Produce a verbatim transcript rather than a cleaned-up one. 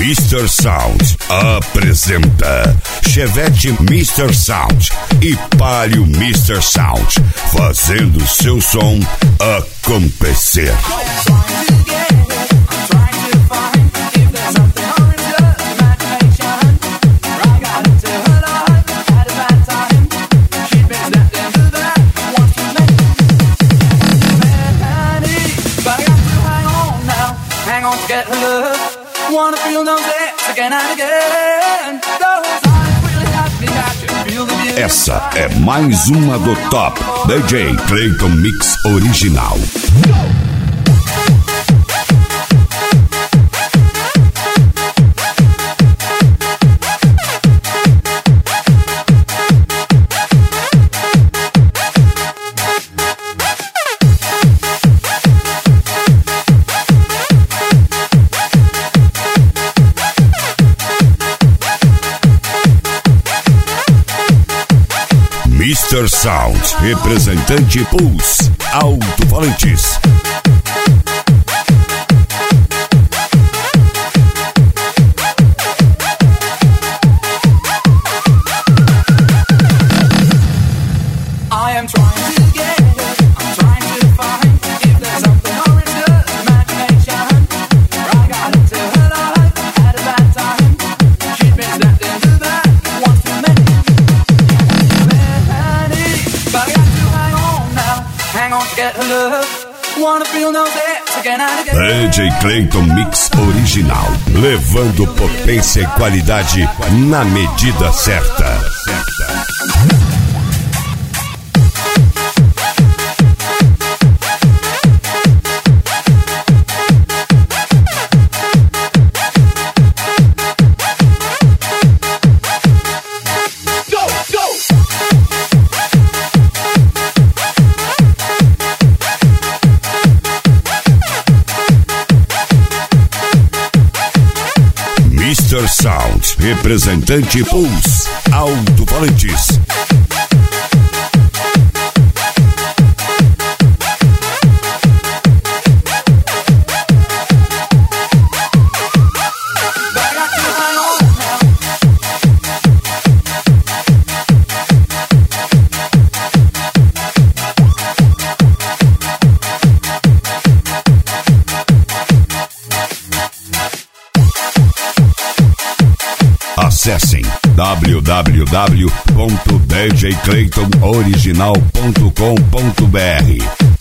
mister Sound apresenta Chevette mister Sound e Palio mister Sound, fazendo seu som acontecer. Get her love, wanna feel those hits again and again. Those eyes really have me, got to feel the beauty. Essa é mais uma do Top D J Clayton Mix Original. mister Sound, representante Pulse, alto-falantes. I am trying to get it, I'm trying to find if there's something or it's just imagination. I got into her life at a bad time. She'd been stepped into that once too many. But I got to hang on now, hang on to get her love. Wanna feel those hits again and again. D J Clayton Mix Original, levando potência e qualidade na medida certa. mister Sound, representante Pulse, alto-falantes. Acessem w w w ponto d j clayton original ponto com ponto b r.